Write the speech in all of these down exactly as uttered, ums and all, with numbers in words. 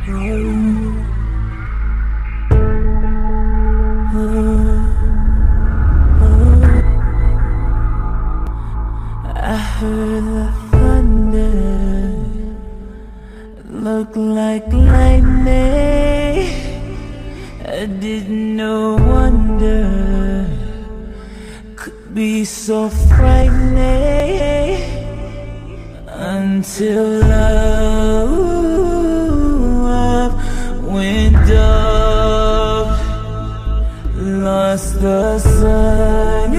I heard the thunder, looked like lightning. I didn't know wonder could be so frightening until love went up, lost the sun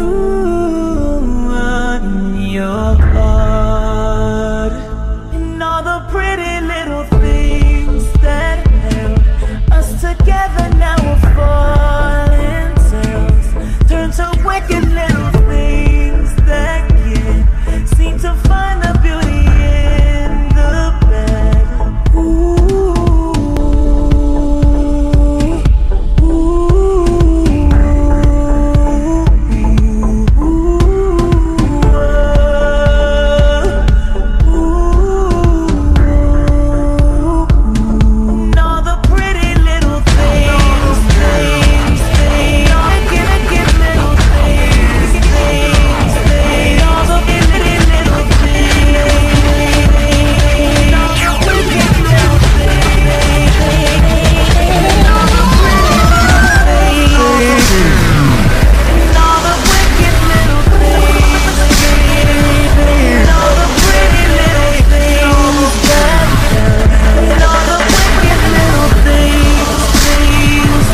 in your heart, and all the pretty little things that held us together now are falling tales, turn to wicked little things that can't seem to find the beauty in the bad. Ooh, ooh, ooh, and all the pretty little things, things, things, all the wicked little things, things, things, all the pretty little things, all the wicked little things, all the pretty little things, all the wicked little things, all the pretty little things that and all the wicked little things, things,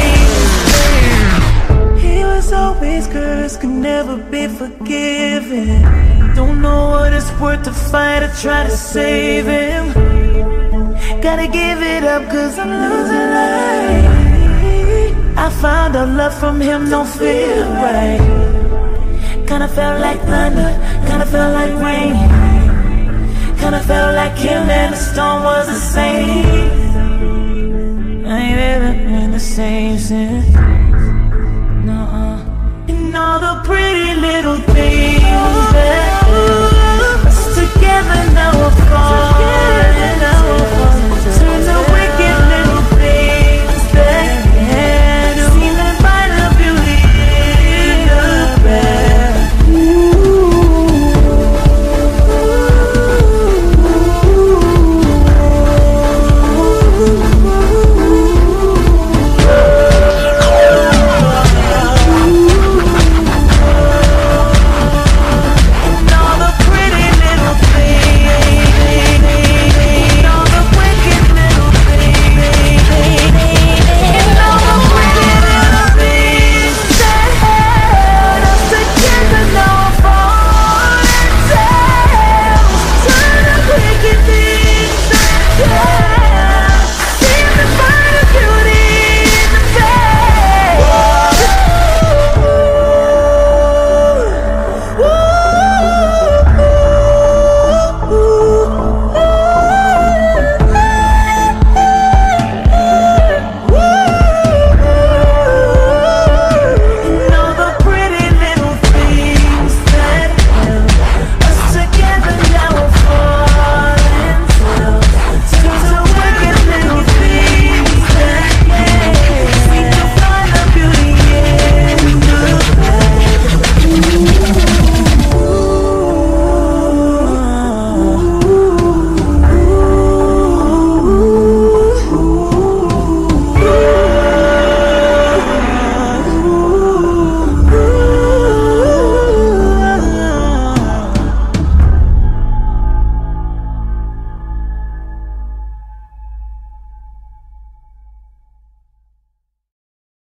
things. He was always cursed, could never be forgiven. Don't know what it's worth to fight or try to save him. Gotta give it up cause I'm losing light. I found out love from him don't feel right. Kinda felt like thunder, kinda felt like rain, kinda felt like him and the storm was the same. I ain't ever been the same since. No, and all the pretty little things.